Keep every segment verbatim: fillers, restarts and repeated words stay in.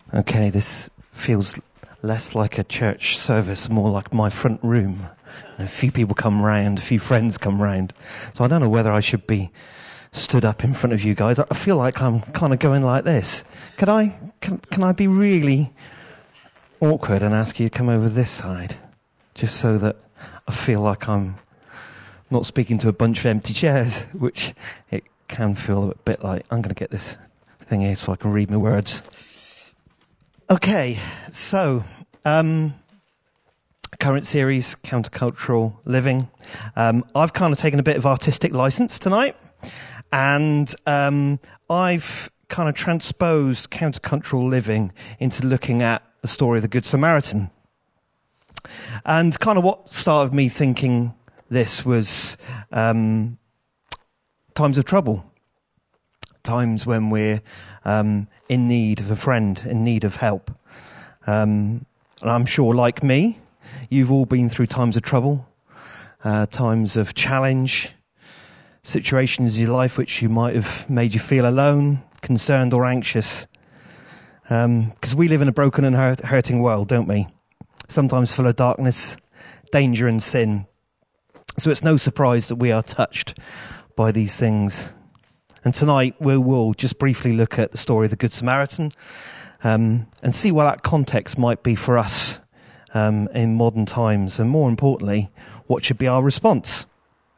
Okay, this feels less like a church service, more like my front room. A few people come round, a few friends come round. So I don't know whether I should be stood up in front of you guys. I feel like I'm kind of going like this. Could I, can, can I be really awkward and ask you to come over this side? Just so that I feel like I'm not speaking to a bunch of empty chairs, which it can feel a bit like. I'm going to get this thing here so I can read my words. Okay, so um, current series, Countercultural Living. Um, I've kind of taken a bit of artistic license tonight, and um, I've kind of transposed countercultural living into looking at the story of the Good Samaritan. And kind of what started me thinking this was um, times of trouble. Times when we're um, in need of a friend, in need of help. Um, and I'm sure, like me, you've all been through times of trouble, uh, times of challenge, situations in your life which you might have made you feel alone, concerned or anxious. Because um, we live in a broken and hurt, hurting world, don't we? Sometimes full of darkness, danger and sin. So it's no surprise that we are touched by these things. And tonight we will just briefly look at the story of the Good Samaritan um, and see what that context might be for us um, in modern times. And more importantly, what should be our response?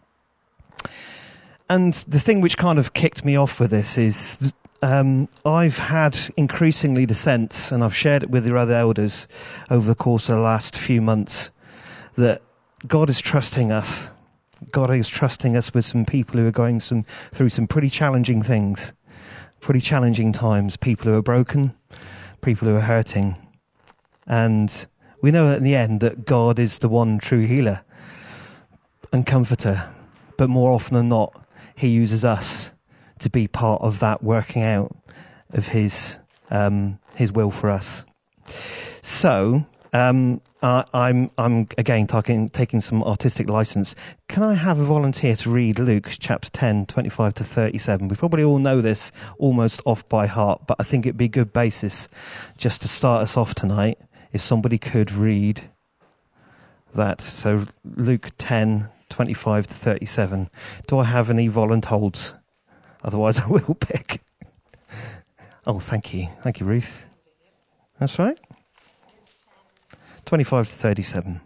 And the thing which kind of kicked me off with this is um, I've had increasingly the sense, and I've shared it with your other elders over the course of the last few months, that God is trusting us. God is trusting us with some people who are going some through some pretty challenging things, pretty challenging times, people who are broken, people who are hurting. And we know in the end that God is the one true healer and comforter. But more often than not, he uses us to be part of that working out of his um, his will for us. So um, I, I'm I'm again taking taking some artistic license. Can I have a volunteer to read Luke chapter ten, twenty-five to thirty-seven? We probably all know this almost off by heart, but I think it'd be a good basis just to start us off tonight if somebody could read that. So Luke ten, twenty-five to thirty-seven. Do I have any volunteers? Otherwise I will pick. Oh, thank you. Thank you, Ruth. That's right. twenty-five to thirty-seven.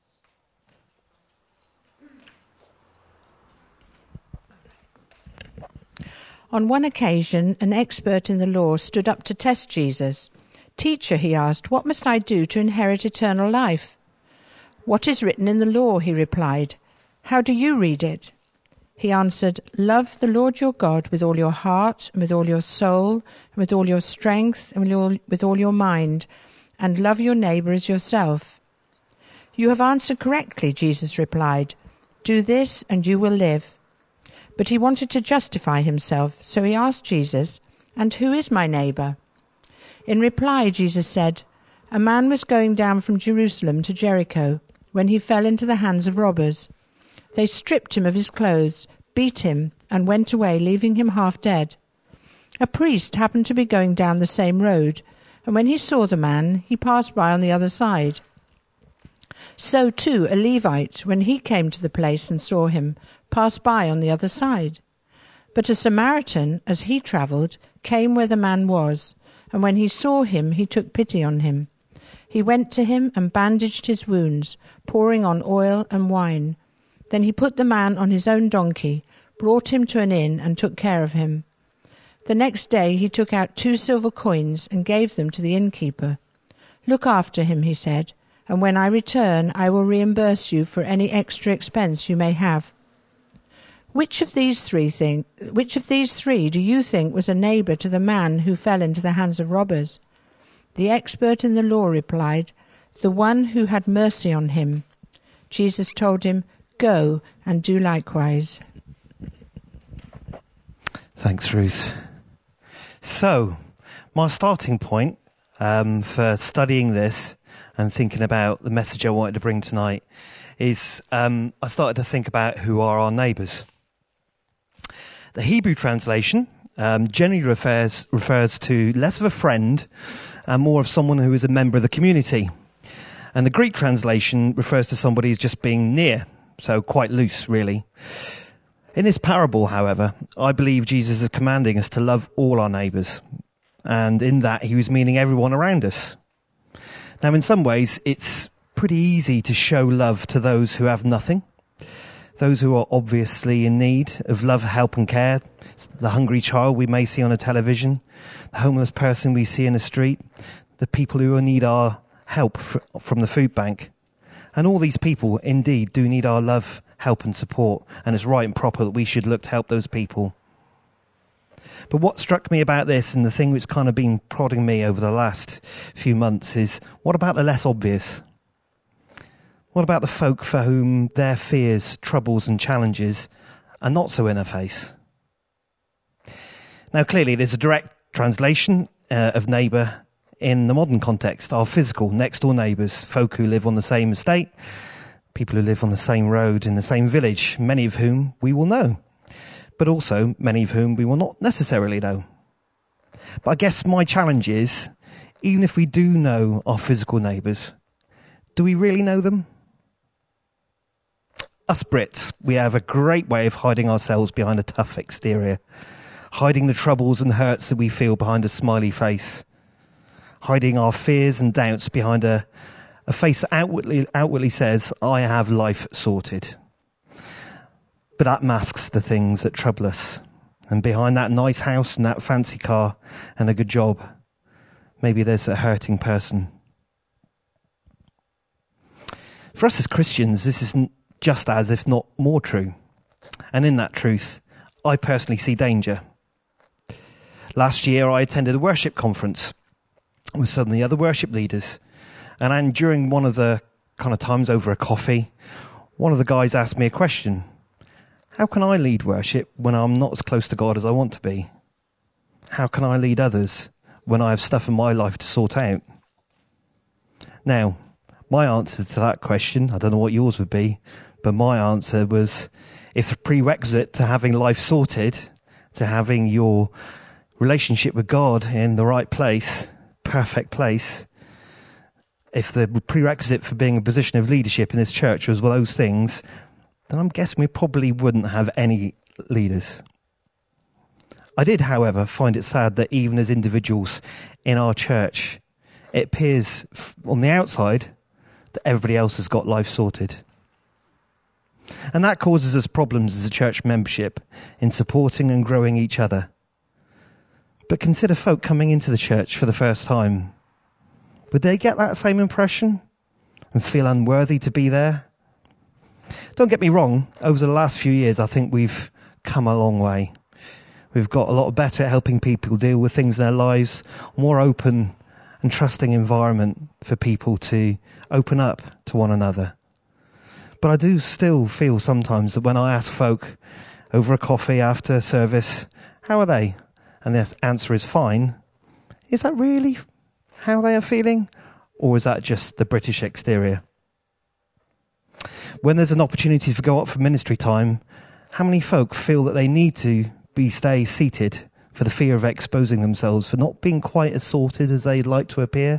On one occasion, an expert in the law stood up to test Jesus. "Teacher," he asked, "what must I do to inherit eternal life?" "What is written in the law?" he replied. "How do you read it?" He answered, "Love the Lord your God with all your heart, and with all your soul, and with all your strength, and with all, with all your mind, and love your neighbour as yourself." "You have answered correctly," Jesus replied. "Do this and you will live." But he wanted to justify himself, so he asked Jesus, "And who is my neighbour?" In reply, Jesus said, "A man was going down from Jerusalem to Jericho when he fell into the hands of robbers. They stripped him of his clothes, beat him, and went away, leaving him half dead. A priest happened to be going down the same road, and when he saw the man, he passed by on the other side. So too a Levite, when he came to the place and saw him, passed by on the other side. But a Samaritan, as he travelled, came where the man was, and when he saw him, he took pity on him. He went to him and bandaged his wounds, pouring on oil and wine. Then he put the man on his own donkey, brought him to an inn, and took care of him. The next day he took out two silver coins and gave them to the innkeeper. 'Look after him,' he said, 'and when I return I will reimburse you for any extra expense you may have.' Which of these three think, which of these three do you think was a neighbour to the man who fell into the hands of robbers?" The expert in the law replied, "The one who had mercy on him." Jesus told him, "Go and do likewise." Thanks, Ruth. So, my starting point um, for studying this and thinking about the message I wanted to bring tonight is um, I started to think about who are our neighbours. The Hebrew translation um, generally refers refers to less of a friend and more of someone who is a member of the community. And the Greek translation refers to somebody as just being near, so quite loose, really. In this parable, however, I believe Jesus is commanding us to love all our neighbours, and in that he was meaning everyone around us. Now, in some ways, it's pretty easy to show love to those who have nothing, those who are obviously in need of love, help and care, the hungry child we may see on a television, the homeless person we see in the street, the people who need our help from the food bank. And all these people indeed do need our love, help and support, and it's right and proper that we should look to help those people. But what struck me about this, and the thing that's kind of been prodding me over the last few months, is what about the less obvious? What about the folk for whom their fears, troubles and challenges are not so in their face? Now clearly there's a direct translation uh, of neighbour in the modern context, our physical next door neighbours, folk who live on the same estate, people who live on the same road in the same village, many of whom we will know, but also many of whom we will not necessarily know. But I guess my challenge is, even if we do know our physical neighbours, do we really know them? Us Brits, we have a great way of hiding ourselves behind a tough exterior, hiding the troubles and hurts that we feel behind a smiley face, hiding our fears and doubts behind a, a face that outwardly, outwardly says, I have life sorted. But that masks the things that trouble us. And behind that nice house and that fancy car and a good job, maybe there's a hurting person. For us as Christians, this is just as, if not more true. And in that truth, I personally see danger. Last year, I attended a worship conference with some of the other worship leaders. And I'm, during one of the kind of times over a coffee, one of the guys asked me a question. How can I lead worship when I'm not as close to God as I want to be? How can I lead others when I have stuff in my life to sort out? Now, my answer to that question, I don't know what yours would be, but my answer was, if the prerequisite to having life sorted, to having your relationship with God in the right place, perfect place, if the prerequisite for being in a position of leadership in this church was well, those things, then I'm guessing we probably wouldn't have any leaders. I did, however, find it sad that even as individuals in our church, it appears on the outside that everybody else has got life sorted. And that causes us problems as a church membership in supporting and growing each other. But consider folk coming into the church for the first time. Would they get that same impression and feel unworthy to be there? Don't get me wrong, over the last few years I think we've come a long way. We've got a lot better at helping people deal with things in their lives, more open and trusting environment for people to open up to one another. But I do still feel sometimes that when I ask folk over a coffee after service, how are they? And their answer is fine. Is that really how they are feeling? Or is that just the British exterior? When there's an opportunity to go up for ministry time, how many folk feel that they need to be stay seated for the fear of exposing themselves, for not being quite as sorted as they'd like to appear?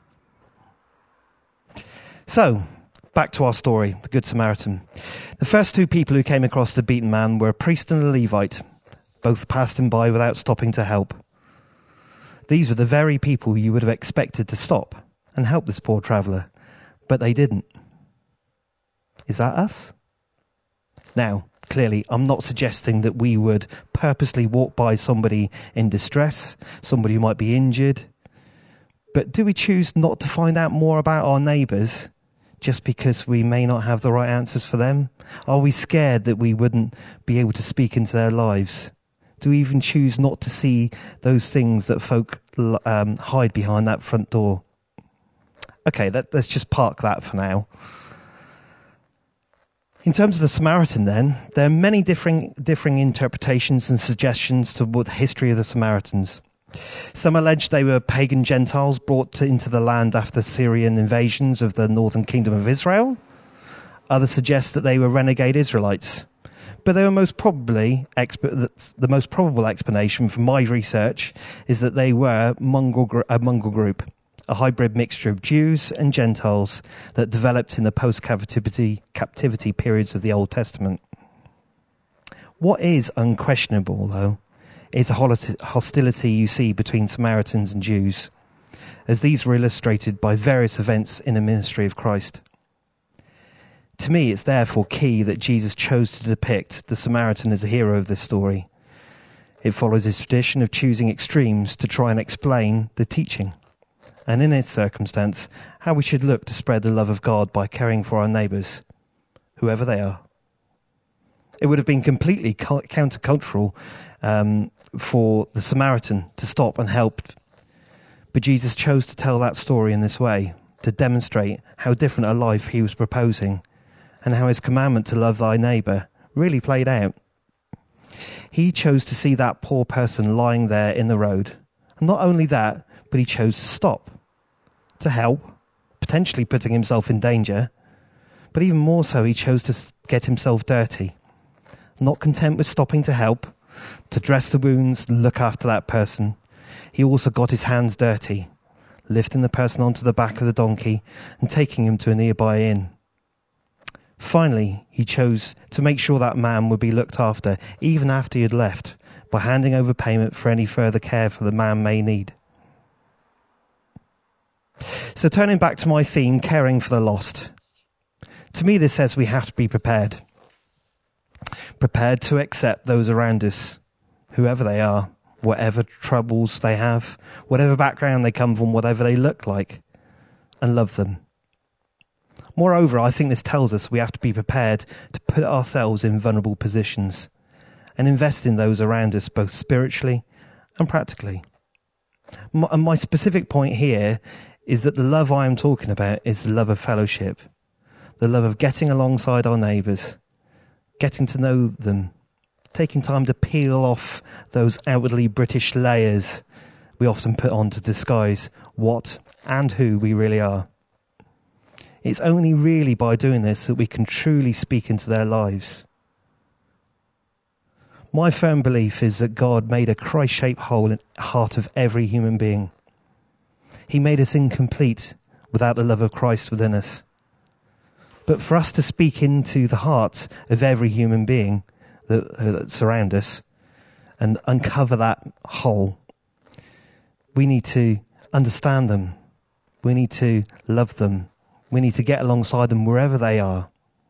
So, back to our story, the Good Samaritan. The first two people who came across the beaten man were a priest and a Levite. Both passed him by without stopping to help. These were the very people you would have expected to stop and help this poor traveller, but they didn't. Is that us? Now, clearly, I'm not suggesting that we would purposely walk by somebody in distress, somebody who might be injured, but do we choose not to find out more about our neighbours just because we may not have the right answers for them? Are we scared that we wouldn't be able to speak into their lives? Do we even choose not to see those things that folk um, hide behind that front door? Okay, let, let's just park that for now. In terms of the Samaritan then, there are many differing, differing interpretations and suggestions to the history of the Samaritans. Some allege they were pagan Gentiles brought to, into the land after Syrian invasions of the northern kingdom of Israel. Others suggest that they were renegade Israelites. But they were most probably, exp- the most probable explanation from my research is that they were mongrel gr- a mongrel group, a hybrid mixture of Jews and Gentiles that developed in the post-captivity captivity periods of the Old Testament. What is unquestionable, though, is the hostility you see between Samaritans and Jews, as these were illustrated by various events in the ministry of Christ. To me, it's therefore key that Jesus chose to depict the Samaritan as the hero of this story. It follows his tradition of choosing extremes to try and explain the teaching, and in its circumstance, how we should look to spread the love of God by caring for our neighbours, whoever they are. It would have been completely countercultural um, for the Samaritan to stop and help, but Jesus chose to tell that story in this way, to demonstrate how different a life he was proposing, and how his commandment to love thy neighbour really played out. He chose to see that poor person lying there in the road, and not only that, but he chose to stop, to help, potentially putting himself in danger, but even more so, he chose to get himself dirty. Not content with stopping to help, to dress the wounds, look after that person, he also got his hands dirty, lifting the person onto the back of the donkey and taking him to a nearby inn. Finally, he chose to make sure that man would be looked after even after he had left, by handing over payment for any further care for the man may need. So turning back to my theme, caring for the lost. To me, this says we have to be prepared. Prepared to accept those around us, whoever they are, whatever troubles they have, whatever background they come from, whatever they look like, and love them. Moreover, I think this tells us we have to be prepared to put ourselves in vulnerable positions and invest in those around us, both spiritually and practically. My, and my specific point here is that the love I am talking about is the love of fellowship, the love of getting alongside our neighbours, getting to know them, taking time to peel off those outwardly British layers we often put on to disguise what and who we really are. It's only really by doing this that we can truly speak into their lives. My firm belief is that God made a Christ-shaped hole in the heart of every human being. He made us incomplete without the love of Christ within us. But for us to speak into the heart of every human being that, uh, that surround us and uncover that hole, we need to understand them. We need to love them. We need to get alongside them wherever they are.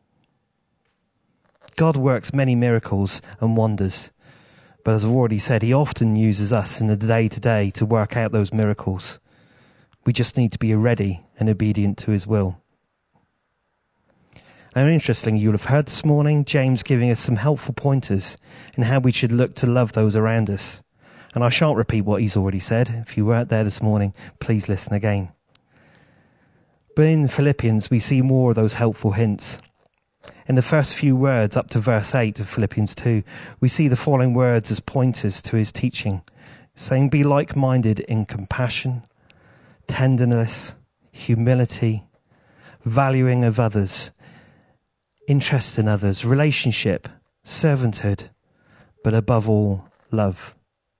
God works many miracles and wonders, but as I've already said, he often uses us in the day-to-day to work out those miracles. We just need to be ready and obedient to his will. And interestingly, you'll have heard this morning James giving us some helpful pointers in how we should look to love those around us. And I shan't repeat what he's already said. If you weren't there this morning, please listen again. But in Philippians, we see more of those helpful hints. In the first few words up to verse eight of Philippians two, we see the following words as pointers to his teaching, saying, be like-minded in compassion, tenderness, humility, valuing of others, interest in others, relationship, servanthood, but above all, love.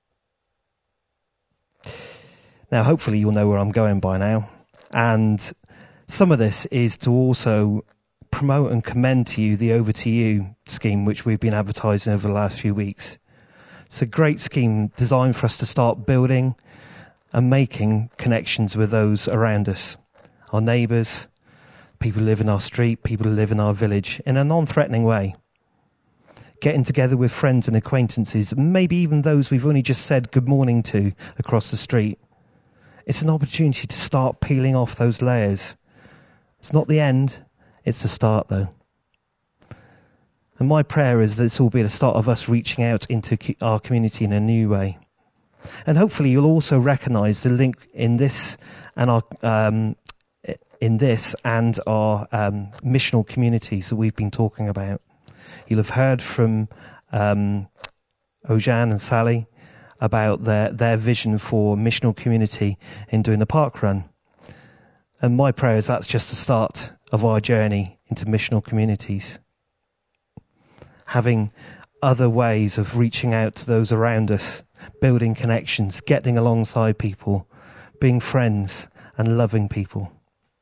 Now, hopefully you'll know where I'm going by now. And some of this is to also promote and commend to you the Over to You scheme, which we've been advertising over the last few weeks. It's a great scheme designed for us to start building and making connections with those around us, our neighbours, people who live in our street, people who live in our village, in a non-threatening way. Getting together with friends and acquaintances, maybe even those we've only just said good morning to across the street. It's an opportunity to start peeling off those layers. It's not the end, it's the start though. And my prayer is that this will be the start of us reaching out into our community in a new way. And hopefully you'll also recognise the link in this and our um, in this and our um, missional communities that we've been talking about. You'll have heard from um, Ojan and Sally about their, their vision for missional community in doing the park run. And my prayer is that's just the start of our journey into missional communities. having other ways of reaching out to those around us, building connections, getting alongside people, being friends and loving people.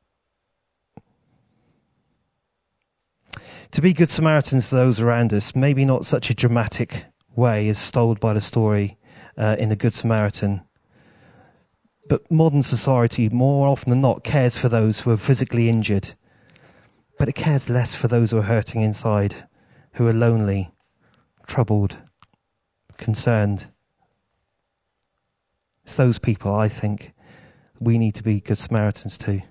To be good Samaritans to those around us, maybe not such a dramatic way as told by the story uh, in The Good Samaritan. But modern society, more often than not, cares for those who are physically injured. But it cares less for those who are hurting inside, who are lonely, troubled, concerned. It's those people, I think, we need to be good Samaritans to.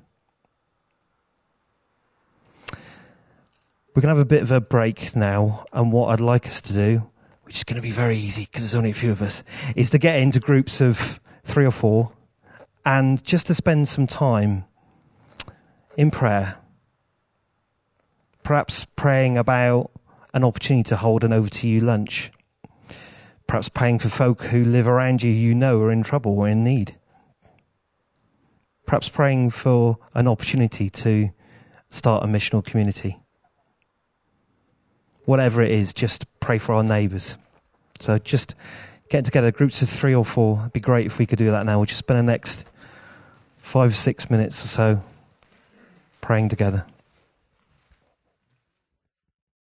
We're going to have a bit of a break now, and what I'd like us to do, which is going to be very easy because there's only a few of us, is to get into groups of three or four and just to spend some time in prayer. Perhaps praying about an opportunity to hold an over to you lunch. Perhaps praying for folk who live around you you know are in trouble or in need. Perhaps praying for an opportunity to start a missional community. Whatever it is, just pray for our neighbours. So just getting together, groups of three or four. It'd be great if we could do that now. We'll just spend the next five, six minutes or so praying together.